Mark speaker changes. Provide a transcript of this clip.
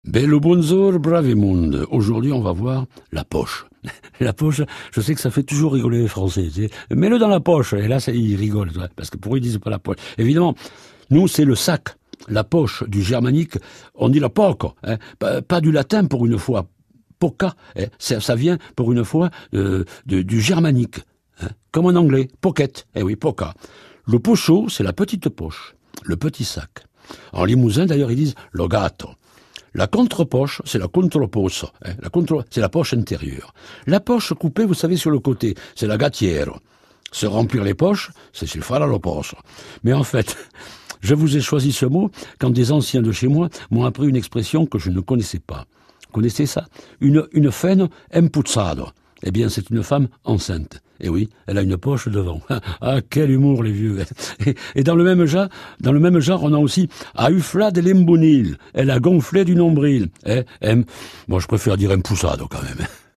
Speaker 1: Bello bonjour, bravemunde. Aujourd'hui, on va voir la poche. La poche, je sais que ça fait toujours rigoler les Français. Tu sais. Mets-le dans la poche. Et là, ils rigolent. Parce que pour eux, ils disent pas la poche. Évidemment, nous, c'est le sac. La poche du germanique, on dit la poco. Hein. Pas du latin pour une fois. Poca. Hein. Ça vient pour une fois du germanique. Hein. Comme en anglais. Pocket. Eh oui, poca. Le pocho, c'est la petite poche. Le petit sac. En limousin, d'ailleurs, ils disent le gâteau. La contre-poche, c'est la contre-poche, hein. C'est la poche intérieure. La poche coupée, vous savez, sur le côté, c'est la gâtière. Se remplir les poches, c'est le fare allo poche. Mais en fait, je vous ai choisi ce mot quand des anciens de chez moi m'ont appris une expression que je ne connaissais pas. Vous connaissez ça? Une femme empuzzado. Eh bien, c'est une femme enceinte. Et oui, elle a une poche devant. Ah, quel humour, les vieux. Et dans le même genre, on a aussi Aufla de l'embonil. Elle a gonflé du nombril. Moi, je préfère dire empoussado quand même.